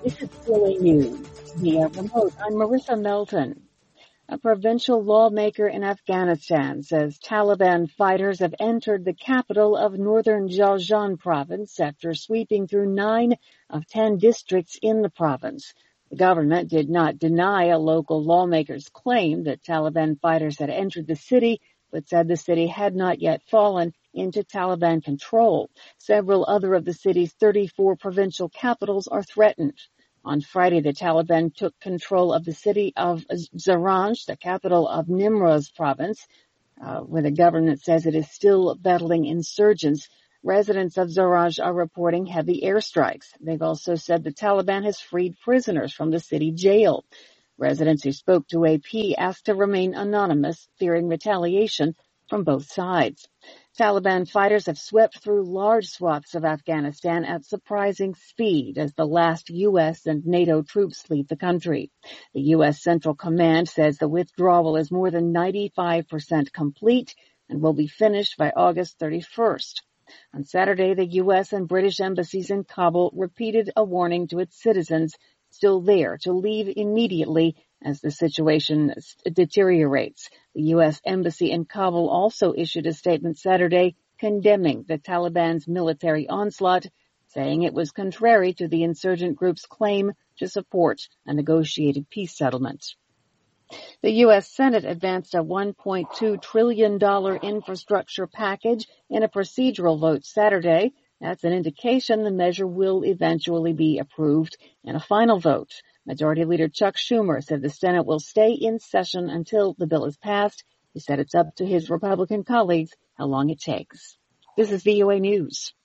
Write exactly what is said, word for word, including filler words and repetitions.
This is V O A News via remote. I'm Marissa Melton. A provincial lawmaker in Afghanistan says Taliban fighters have entered the capital of northern Jaljan province after sweeping through nine of ten districts in the province. The government did not deny a local lawmaker's claim that Taliban fighters had entered the city, but said the city had not yet fallen into Taliban control. Several other of the city's thirty-four provincial capitals are threatened. On Friday, the Taliban took control of the city of Zaranj, the capital of Nimroz province, uh, where the government says it is still battling insurgents. Residents of Zaranj are reporting heavy airstrikes. They've also said the Taliban has freed prisoners from the city jail. Residents who spoke to A P asked to remain anonymous, fearing retaliation from both sides. Taliban fighters have swept through large swaths of Afghanistan at surprising speed as the last U S and NATO troops leave the country. The U S Central Command says the withdrawal is more than ninety-five percent complete and will be finished by August thirty-first. On Saturday, the U S and British embassies in Kabul repeated a warning to its citizens still there to leave immediately as the situation deteriorates. The U S Embassy in Kabul also issued a statement Saturday condemning the Taliban's military onslaught, saying it was contrary to the insurgent group's claim to support a negotiated peace settlement. The U S Senate advanced a one point two trillion dollars infrastructure package in a procedural vote Saturday. That's an indication the measure will eventually be approved in a final vote. Majority Leader Chuck Schumer said the Senate will stay in session until the bill is passed. He said it's up to his Republican colleagues how long it takes. This is V O A News.